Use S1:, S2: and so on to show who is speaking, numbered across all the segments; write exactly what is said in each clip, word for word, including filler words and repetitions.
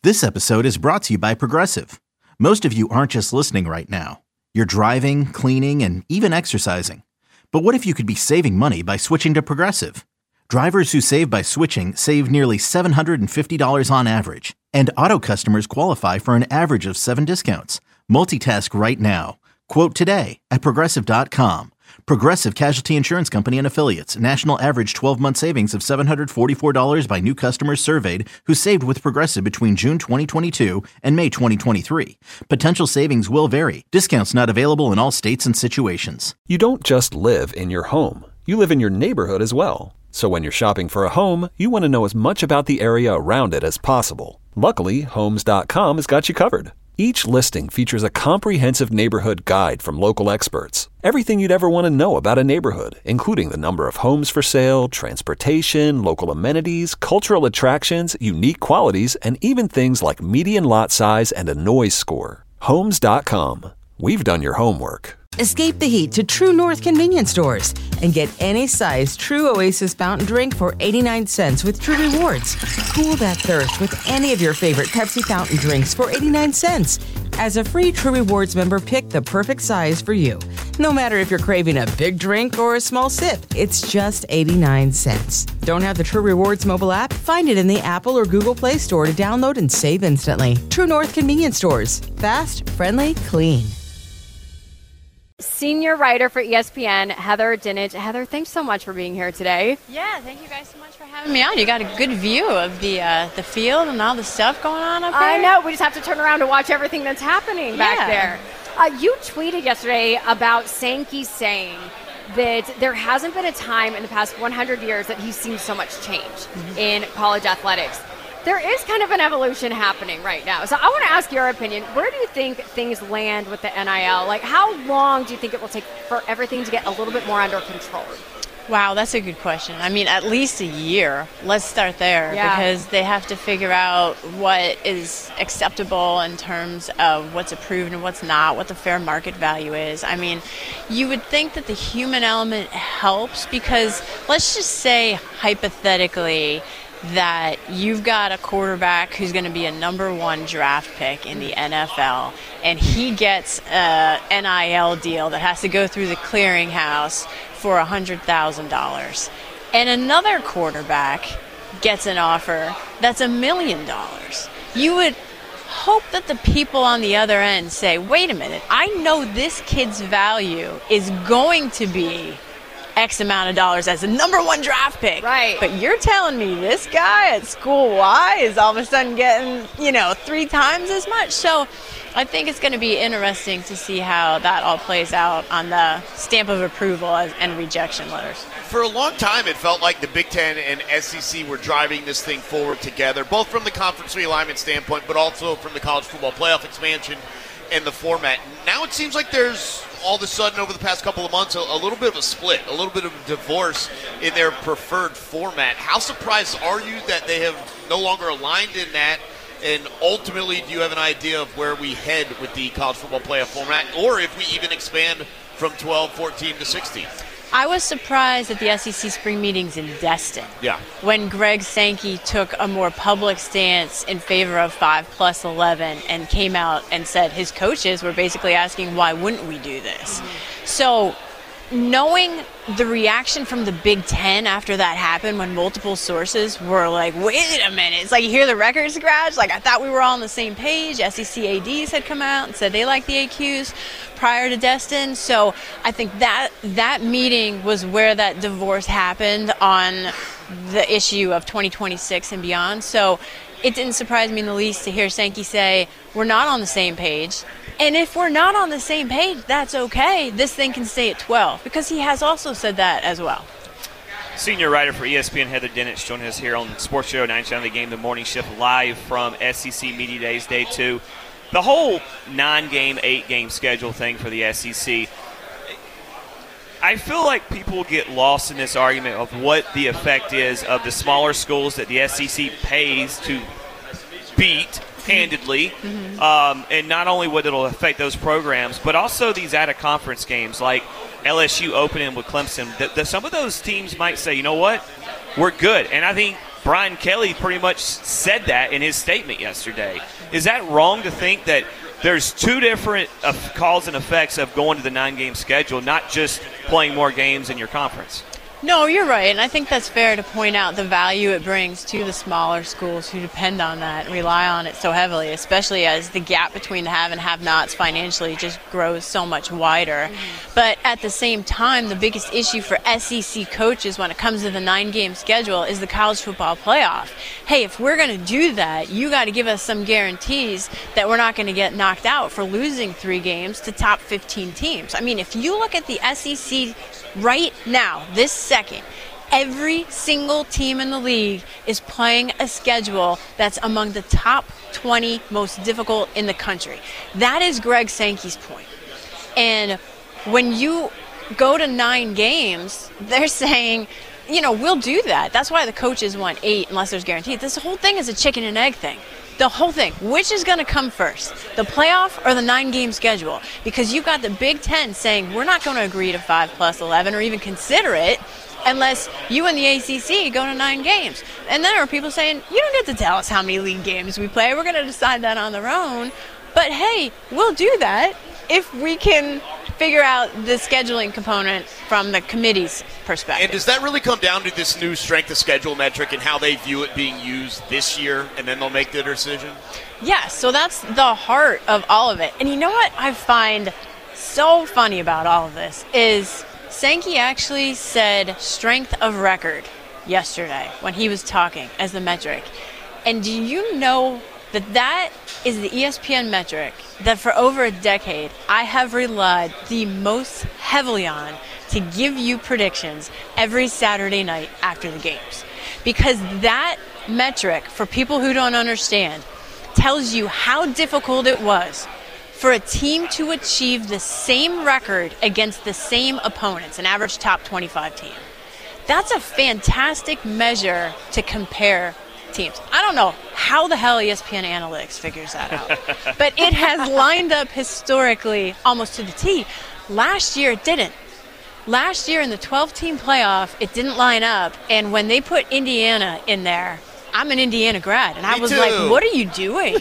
S1: This episode is brought to you by Progressive. Most of you aren't just listening right now. You're driving, cleaning, and even exercising. But what if you could be saving money by switching to Progressive? Drivers who save by switching save nearly seven hundred fifty dollars on average. And auto customers qualify for an average of seven discounts. Multitask right now. Quote today at Progressive dot com. Progressive Casualty Insurance Company and Affiliates. National average twelve-month savings of seven hundred forty-four dollars by new customers surveyed who saved with Progressive between June twenty twenty-two and May twenty twenty-three. Potential savings will vary. Discounts not available in all states and situations.
S2: You don't just live in your home. You live in your neighborhood as well. So when you're shopping for a home, you want to know as much about the area around it as possible. Luckily, Homes dot com has got you covered. Each listing features a comprehensive neighborhood guide from local experts. Everything you'd ever want to know about a neighborhood, including the number of homes for sale, transportation, local amenities, cultural attractions, unique qualities, and even things like median lot size and a noise score. Homes dot com. We've done your homework.
S3: Escape the heat to True North convenience stores and get any size True Oasis fountain drink for eighty-nine cents with True Rewards. Cool that thirst with any of your favorite Pepsi fountain drinks for eighty-nine cents. As a free True Rewards member, pick the perfect size for you. No matter if you're craving a big drink or a small sip, it's just eighty-nine cents. Don't have the True Rewards mobile app? Find it in the Apple or Google Play Store to download and save instantly. True North convenience stores. Fast, friendly, clean.
S4: Senior writer for E S P N, Heather Dinich. Heather, thanks so much for being here today.
S5: Yeah, thank you guys so much for having me on. You got a good view of the uh, the field and all the stuff going on up there.
S4: I know. We just have to turn around to watch everything that's happening back
S5: yeah.
S4: there. Uh, you tweeted yesterday about Sankey saying that there hasn't been a time in the past one hundred years that he's seen so much change mm-hmm. in college athletics. There is kind of an evolution happening right now. So I want to ask your opinion. Where do you think things land with the N I L? Like, how long do you think it will take for everything to get a little bit more under control?
S5: Wow, that's a good question. I mean, at least a year. Let's start there
S4: yeah.
S5: because they have to figure out what is acceptable in terms of what's approved and what's not, what the fair market value is. I mean, you would think that the human element helps because let's just say hypothetically that you've got a quarterback who's going to be a number one draft pick in the N F L, and he gets an N I L deal that has to go through the clearinghouse for one hundred thousand dollars. And another quarterback gets an offer that's a million dollars. You would hope that the people on the other end say, wait a minute, I know this kid's value is going to be X amount of dollars as a number one draft pick.
S4: Right.
S5: But you're telling me this guy at school Y is all of a sudden getting, you know, three times as much. So I think it's going to be interesting to see how that all plays out on the stamp of approval and rejection letters.
S6: For a long time, it felt like the Big Ten and S E C were driving this thing forward together, both from the conference realignment standpoint, but also from the college football playoff expansion and the format. Now it seems like there's all of a sudden over the past couple of months a, a little bit of a split, a little bit of a divorce in their preferred format. How surprised are you that they have no longer aligned in that? And ultimately, do you have an idea of where we head with the college football playoff format, or if we even expand from twelve, fourteen to sixteen?
S5: I was surprised at the S E C spring meetings in Destin.
S6: Yeah.
S5: When Greg Sankey took a more public stance in favor of five plus eleven and came out and said his coaches were basically asking, why wouldn't we do this? Mm-hmm. So knowing the reaction from the Big Ten after that happened, when multiple sources were like, wait a minute, it's like you hear the record scratch, like I thought we were all on the same page. S E C A Ds had come out and said they liked the A Qs prior to Destin. So I think that that meeting was where that divorce happened on the issue of twenty twenty-six and beyond. So it didn't surprise me in the least to hear Sankey say, we're not on the same page. And if we're not on the same page, that's okay. This thing can stay at twelve, because he has also said that as well.
S7: Senior writer for E S P N, Heather Dinich, joining us here on Sports Show ninety-nine The Game, the morning shift, live from S E C Media Days, Day two. The whole nine-game, eight-game schedule thing for the S E C, I feel like people get lost in this argument of what the effect is of the smaller schools that the S E C pays to beat handedly, mm-hmm. um, and not only what it'll affect those programs, but also these out-of-conference games like L S U opening with Clemson. The, the, some of those teams might say, you know what, we're good. And I think Brian Kelly pretty much said that in his statement yesterday. Is that wrong to think that there's two different uh, cause and effects of going to the nine-game schedule, not just playing more games in your conference?
S5: No, you're right, and I think that's fair to point out the value it brings to the smaller schools who depend on that and rely on it so heavily, especially as the gap between the have and have-nots financially just grows so much wider. Mm-hmm. But at the same time, the biggest issue for S E C coaches when it comes to the nine-game schedule is the college football playoff. Hey, if we're going to do that, you got to give us some guarantees that we're not going to get knocked out for losing three games to top fifteen teams. I mean, if you look at the S E C right now, this second, every single team in the league is playing a schedule that's among the top twenty most difficult in the country. That is Greg Sankey's point. And when you go to nine games, they're saying, you know, we'll do that. That's why the coaches want eight unless there's guaranteed. This whole thing is a chicken and egg thing. The whole thing. Which is going to come first, the playoff or the nine-game schedule? Because you've got the Big Ten saying we're not going to agree to five plus eleven or even consider it unless you and the A C C go to nine games. And then there are people saying, you don't get to tell us how many league games we play. We're going to decide that on their own. But, hey, we'll do that if we can figure out the scheduling component from the committee's perspective.
S6: And does that really come down to this new strength of schedule metric and how they view it being used this year, and then they'll make their decision?
S5: Yeah, so that's the heart of all of it. And you know what I find so funny about all of this is Sankey actually said strength of record yesterday when he was talking as the metric. And do you know that that is the E S P N metric that for over a decade I have relied the most heavily on to give you predictions every Saturday night after the games? Because that metric, for people who don't understand, tells you how difficult it was for a team to achieve the same record against the same opponents, an average top twenty-five team. That's a fantastic measure to compare teams. I don't know how the hell E S P N Analytics figures that out, but it has lined up historically almost to the T. Last year it didn't. Last year in the twelve-team playoff, it didn't line up, and when they put Indiana in there, I'm an Indiana grad, and I
S6: Me
S5: was
S6: too.
S5: like, what are you doing?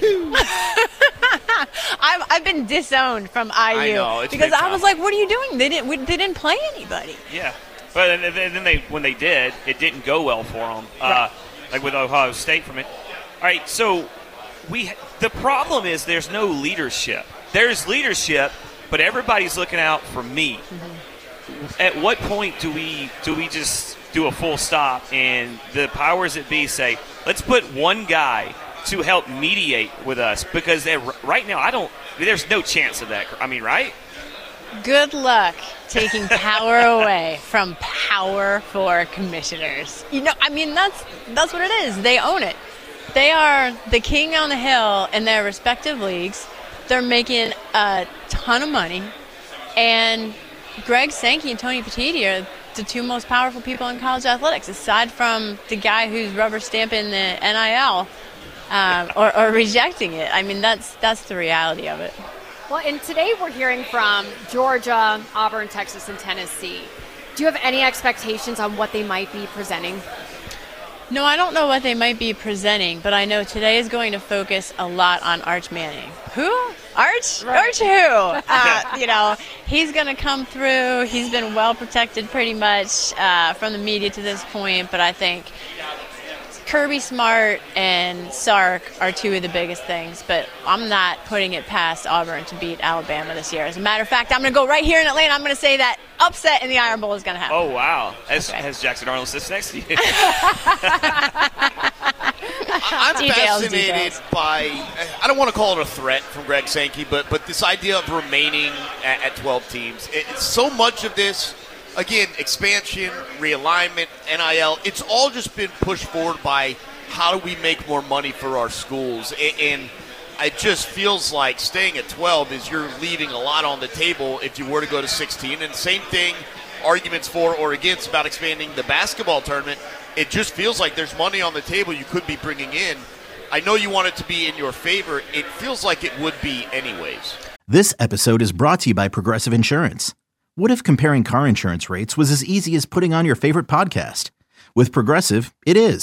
S5: I've, I've been disowned from I U
S6: I know, it's
S5: because
S6: been
S5: I
S6: tough.
S5: was like, what are you doing? They didn't, we, they didn't play anybody.
S7: Yeah. But then, then they, when they did, it didn't go well for them. Uh,
S5: Right.
S7: Like with Ohio State from it. All right, so we the problem is there's no leadership. There's leadership, but everybody's looking out for me. Mm-hmm. At what point do we do we just do a full stop and the powers that be say, let's put one guy to help mediate with us? Because right now, I don't. There's no chance of that. I mean, right?
S5: Good luck taking power away from Power Four commissioners. You know, I mean, that's that's what it is. They own it. They are the king on the hill in their respective leagues. They're making a ton of money. And Greg Sankey and Tony Petitti are the two most powerful people in college athletics, aside from the guy who's rubber stamping the N I L um, or, or rejecting it. I mean, that's that's the reality of it.
S4: Well, and today we're hearing from Georgia, Auburn, Texas, and Tennessee. Do you have any expectations on what they might be presenting?
S5: No, I don't know what they might be presenting, but I know today is going to focus a lot on Arch Manning. Who? Arch?
S4: Right.
S5: Arch who? Uh, you know, he's going to come through. He's been well protected pretty much uh, from the media to this point, but I think Kirby Smart and Sark are two of the biggest things, but I'm not putting it past Auburn to beat Alabama this year. As a matter of fact, I'm going to go right here in Atlanta. I'm going to say that upset in the Iron Bowl is going to happen.
S7: Oh, wow. As,
S5: Okay.
S7: as Jackson Arnold sits next to you.
S6: I'm
S5: Details,
S6: fascinated
S5: details.
S6: by, I don't want to call it a threat from Greg Sankey, but but this idea of remaining at, at twelve teams. It, it's so much of this, again, expansion, realignment, N I L, it's all just been pushed forward by how do we make more money for our schools. And, and it just feels like staying at twelve is you're leaving a lot on the table if you were to go to sixteen. And same thing, arguments for or against about expanding the basketball tournament. It just feels like there's money on the table you could be bringing in. I know you want it to be in your favor. It feels like it would be anyways.
S1: This episode is brought to you by Progressive Insurance. What if comparing car insurance rates was as easy as putting on your favorite podcast? With Progressive, it is.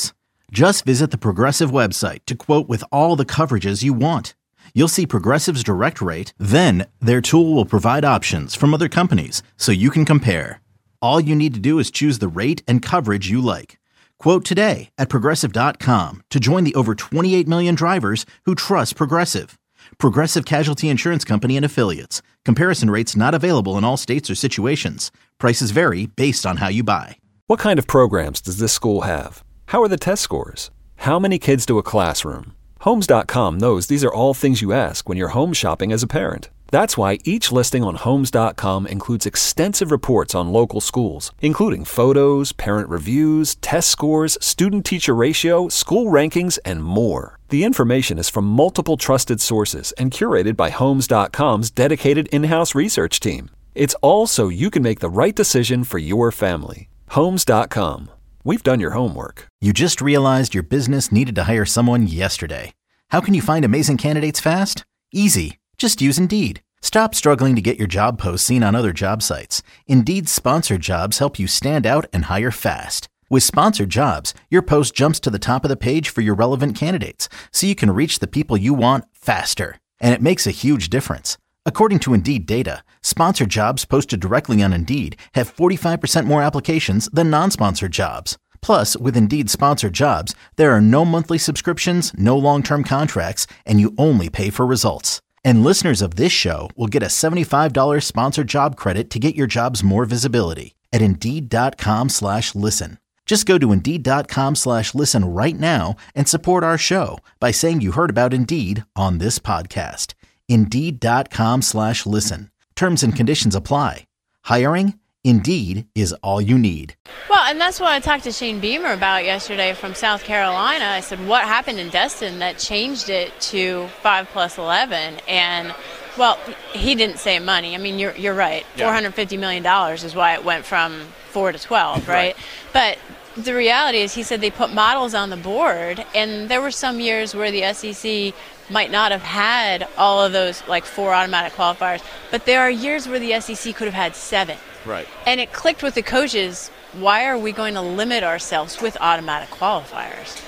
S1: Just visit the Progressive website to quote with all the coverages you want. You'll see Progressive's direct rate, then their tool will provide options from other companies so you can compare. All you need to do is choose the rate and coverage you like. Quote today at Progressive dot com to join the over twenty-eight million drivers who trust Progressive. Progressive Casualty Insurance Company and Affiliates. Comparison rates not available in all states or situations. Prices vary based on how you buy.
S2: What kind of programs does this school have? How are the test scores? How many kids do a classroom? Homes dot com knows these are all things you ask when you're home shopping as a parent. That's why each listing on Homes dot com includes extensive reports on local schools, including photos, parent reviews, test scores, student-teacher ratio, school rankings, and more. The information is from multiple trusted sources and curated by Homes dot com's dedicated in-house research team. It's all so you can make the right decision for your family. Homes dot com. We've done your homework.
S1: You just realized your business needed to hire someone yesterday. How can you find amazing candidates fast? Easy. Just use Indeed. Stop struggling to get your job posts seen on other job sites. Indeed's sponsored jobs help you stand out and hire fast. With sponsored jobs, your post jumps to the top of the page for your relevant candidates, so you can reach the people you want faster. And it makes a huge difference. According to Indeed data, sponsored jobs posted directly on Indeed have forty-five percent more applications than non-sponsored jobs. Plus, with Indeed sponsored jobs, there are no monthly subscriptions, no long-term contracts, and you only pay for results. And listeners of this show will get a seventy-five dollars sponsored job credit to get your jobs more visibility at Indeed.com slash listen. Just go to Indeed.com slash listen right now and support our show by saying you heard about Indeed on this podcast. Indeed.com slash listen. Terms and conditions apply. Hiring? Indeed is all you need.
S5: Well, and that's what I talked to Shane Beamer about yesterday from South Carolina. I said, what happened in Destin that changed it to five plus eleven? And, well, he didn't say money. I mean, you're you're right. Yeah. four hundred fifty million dollars is why it went from four to twelve, right? right? But the reality is he said they put models on the board, and there were some years where the S E C might not have had all of those, like, four automatic qualifiers, but there are years where the S E C could have had seven.
S6: Right.
S5: And it clicked with the coaches, why are we going to limit ourselves with automatic qualifiers?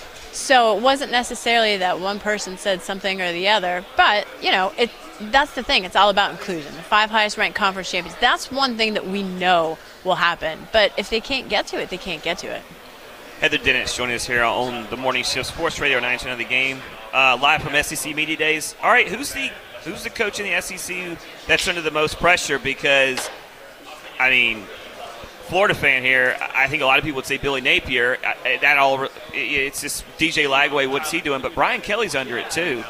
S5: So it wasn't necessarily that one person said something or the other, but, you know, it that's the thing. It's all about inclusion. The five highest-ranked conference champions, that's one thing that we know will happen. But if they can't get to it, they can't get to it.
S7: Heather Dinich joining us here on the Morning Shift Sports Radio nine ten of the game, uh, live from S E C Media Days. All right, who's the who's the coach in the S E C that's under the most pressure? Because, I mean, Florida fan here, I think a lot of people would say Billy Napier. That all, it's just D J Lagway. What's he doing? But Brian Kelly's under it too.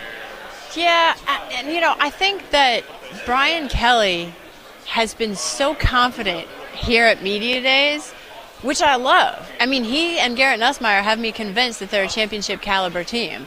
S5: Yeah, and you know, I think that Brian Kelly has been so confident here at Media Days, which I love. I mean, he and Garrett Nussmeier have me convinced that they're a championship caliber team.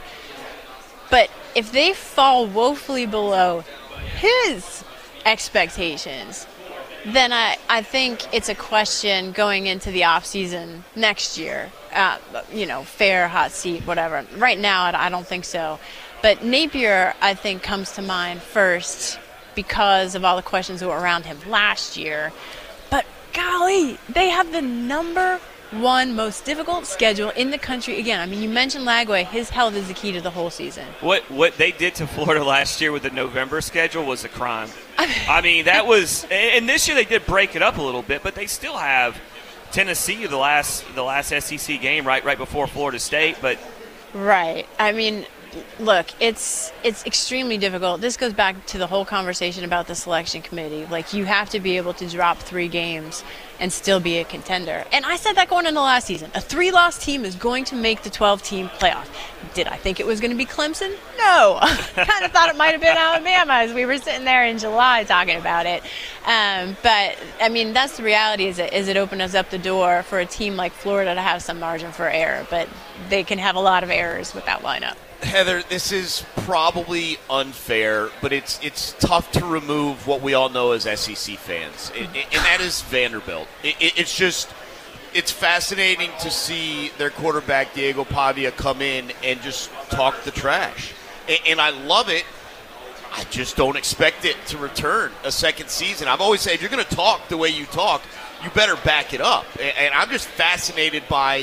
S5: But if they fall woefully below his expectations, then I, I think it's a question going into the off season next year. Uh, you know, fair, hot seat, whatever. Right now, I don't think so. But Napier, I think, comes to mind first because of all the questions that were around him last year. But golly, they have the number one most difficult schedule in the country. Again, I mean, you mentioned Lagway. His health is the key to the whole season.
S7: What what they did to Florida last year with the November schedule was a crime. I mean, that was – and this year they did break it up a little bit, but they still have Tennessee the last the last S E C game right right before Florida State. But
S5: Right. I mean – look, it's it's extremely difficult. This goes back to the whole conversation about the selection committee. Like, you have to be able to drop three games and still be a contender. And I said that going into last season. A three-loss team is going to make the twelve-team playoff. Did I think it was going to be Clemson? No. I kind of thought it might have been Alabama as we were sitting there in July talking about it. Um, but, I mean, that's the reality, is it, is it opens up the door for a team like Florida to have some margin for error. But they can have a lot of errors with that lineup.
S6: Heather, this is probably unfair, but it's it's tough to remove what we all know as S E C fans, it, it, and that is Vanderbilt. It, it, it's just it's fascinating to see their quarterback, Diego Pavia, come in and just talk the trash. And, and I love it. I just don't expect it to return a second season. I've always said, if you're going to talk the way you talk, you better back it up. And, and I'm just fascinated by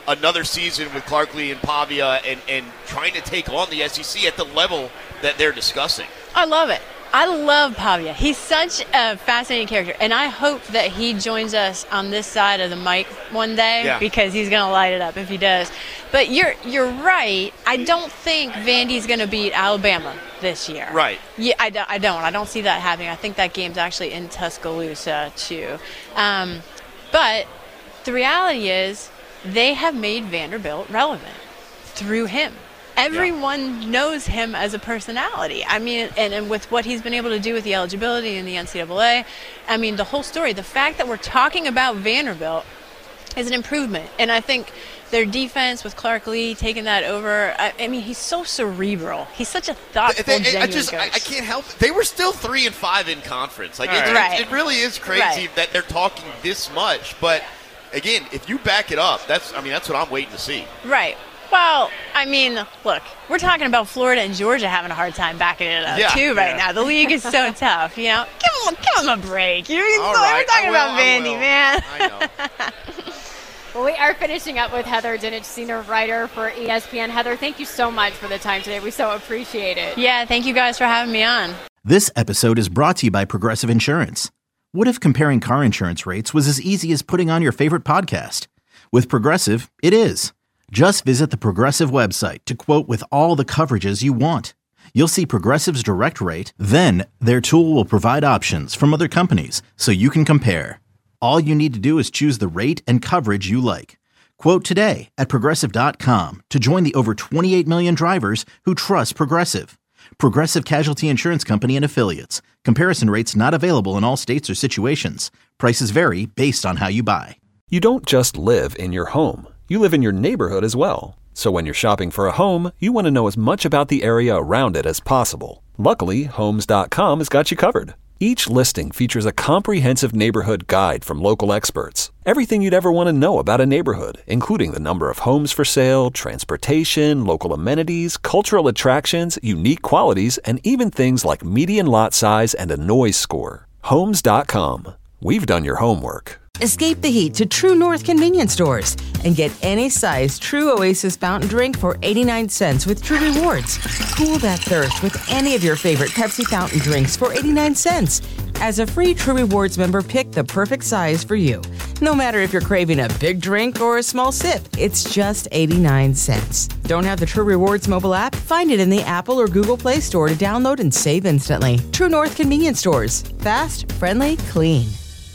S6: another season with Clark Lee and Pavia and, and trying to take on the S E C at the level that they're discussing.
S5: I love it. I love Pavia. He's such a fascinating character, and I hope that he joins us on this side of the mic one day
S6: yeah.
S5: because he's going to light it up if he does. But you're you're right. I don't think Vandy's going to beat Alabama this year.
S6: Right.
S5: Yeah, I, do, I don't. I don't see that happening. I think that game's actually in Tuscaloosa too. Um, but the reality is they have made Vanderbilt relevant through him. Everyone yeah. knows him as a personality. I mean, and, and with what he's been able to do with the eligibility in the N C double A, I mean, the whole story, the fact that we're talking about Vanderbilt is an improvement. And I think their defense with Clark Lee taking that over, I, I mean, he's so cerebral. He's such a thoughtful,
S6: they, they,
S5: genuine
S6: I just,
S5: coach.
S6: I, I can't help it. They were still three and five in conference. Like,
S5: right.
S6: it,
S5: Right.
S6: it, it really is crazy
S5: right.
S6: that they're talking this much. But, again, if you back it up, that's, I mean, that's what I'm waiting to see.
S5: Right. Well, I mean, look, we're talking about Florida and Georgia having a hard time backing it up,
S6: yeah,
S5: too, right
S6: yeah.
S5: now. The league is so tough, you know. Give them, give them a break. You're,
S6: All
S5: we're
S6: right,
S5: talking
S6: I will,
S5: about Vandy,
S6: I
S5: man.
S6: I know.
S4: Well, we are finishing up with Heather Dinich, senior writer for E S P N. Heather, thank you so much for the time today. We so appreciate it.
S5: Yeah, thank you guys for having me on.
S1: This episode is brought to you by Progressive Insurance. What if comparing car insurance rates was as easy as putting on your favorite podcast? With Progressive, it is. Just visit the Progressive website to quote with all the coverages you want. You'll see Progressive's direct rate, then their tool will provide options from other companies so you can compare. All you need to do is choose the rate and coverage you like. Quote today at Progressive dot com to join the over twenty-eight million drivers who trust Progressive. Progressive Casualty Insurance Company and Affiliates. Comparison rates not available in all states or situations. Prices vary based on how you buy.
S2: You don't just live in your home. You live in your neighborhood as well. So when you're shopping for a home, you want to know as much about the area around it as possible. Luckily, Homes dot com has got you covered. Each listing features a comprehensive neighborhood guide from local experts. Everything you'd ever want to know about a neighborhood, including the number of homes for sale, transportation, local amenities, cultural attractions, unique qualities, and even things like median lot size and a noise score. Homes dot com. We've done your homework.
S3: Escape the heat to True North convenience stores and get any size True Oasis fountain drink for eighty-nine cents with True Rewards. Cool that thirst with any of your favorite Pepsi fountain drinks for eighty-nine cents. As a free True Rewards member, pick the perfect size for you. No matter if you're craving a big drink or a small sip, it's just eighty-nine cents. Don't have the True Rewards mobile app? Find it in the Apple or Google Play Store to download and save instantly. True North convenience stores. Fast, friendly, clean.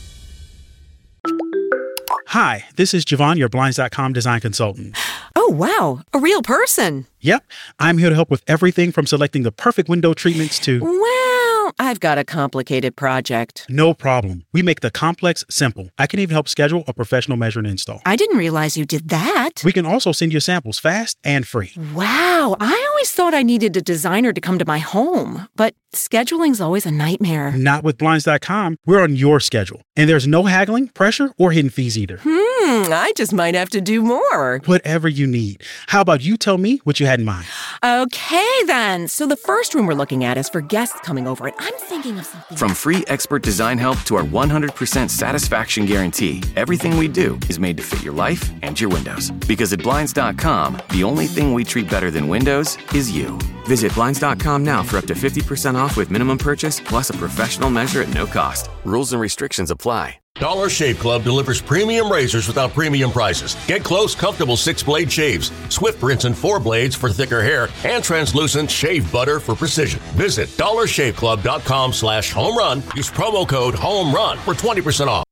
S8: Hi, this is Javon, your Blinds dot com design consultant.
S9: Oh, wow. A real person.
S8: Yep. I'm here to help with everything from selecting the perfect window treatments to...
S9: Well, I've got a complicated project.
S8: No problem. We make the complex simple. I can even help schedule a professional measure and install.
S9: I didn't realize you did that.
S8: We can also send you samples fast and free.
S9: Wow. I always thought I needed a designer to come to my home, but scheduling's always a nightmare.
S8: Not with Blinds dot com. We're on your schedule. And there's no haggling, pressure, or hidden fees either.
S9: Hmm, I just might have to do more.
S8: Whatever you need. How about you tell me what you had in mind?
S9: Okay, then. So the first room we're looking at is for guests coming over, and I'm thinking of something...
S10: From free expert design help to our one hundred percent satisfaction guarantee, everything we do is made to fit your life and your windows. Because at Blinds dot com, the only thing we treat better than windows is you. Visit Blinds dot com now for up to fifty percent off with minimum purchase plus a professional measure at no cost. Rules and restrictions apply.
S11: Dollar Shave Club delivers premium razors without premium prices. Get close, comfortable six-blade shaves, swift rinse and four blades for thicker hair, and translucent shave butter for precision. Visit dollar shave club dot com slash home run. Use promo code HOME RUN for twenty percent off.